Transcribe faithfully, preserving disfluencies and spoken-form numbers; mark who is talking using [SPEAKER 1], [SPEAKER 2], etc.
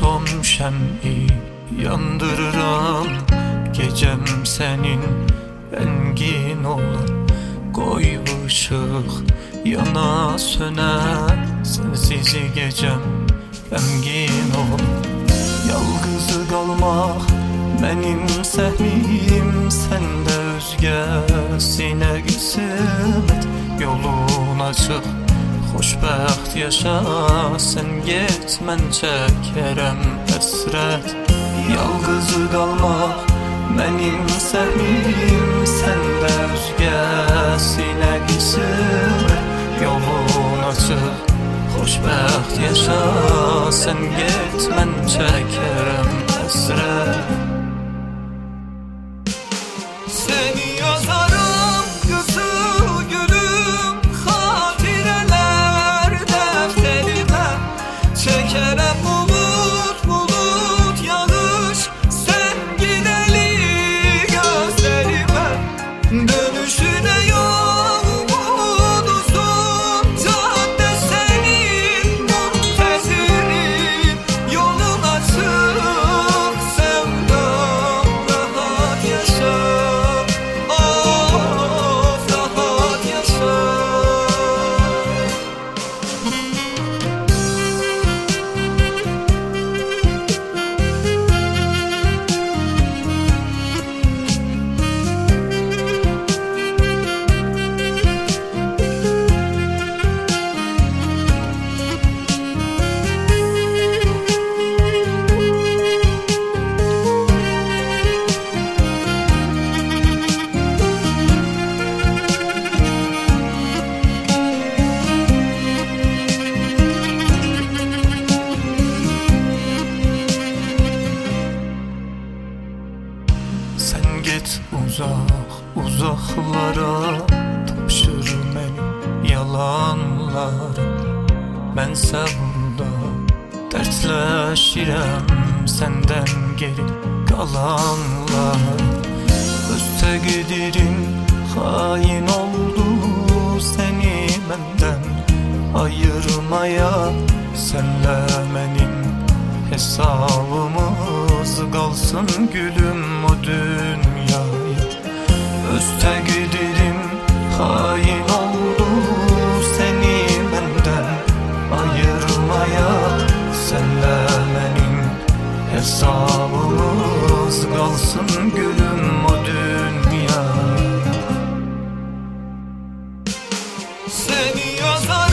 [SPEAKER 1] son şem'i yandırıram. Gecem senin rengin olan, koy ışık yana söne. Sensiz gecem rengin ol. Yalgız kalmak benim sehmim, sende özgesine kısmet. Yolun açık, xoşbəxt yaşa, sen get mən çəkərəm həsrət. Yalqız qalmaq mənim səhmim, səndə özgəsinə qismət. Yolun açıq, xoşbəxt yaşa, sen get mən çəkərəm həsrət. Seni yazarım qızıl gülüm, xatirələr dəftərimə. Çəkərəm bulut bulut yağış, sən gidəli gözlərimə. Dönüşünə yolun uzun, caddə sənin müntəzirim. Yolun açıq, sevdam rahat yaşa. Sen git uzak uzaklara, tapşır beni yalanlara. Ben sevda dertleşirem, senden geri kalanlar. Öz təqdirin hain oldu, seni benden ayırmaya. Senle benim hesabımız kalsın gülüm o dünyaya. Öz təqdirim hain oldu, seni benden ayırmaya. Senle benim hesabımız kalsın gülüm o dünyaya. Seni yazar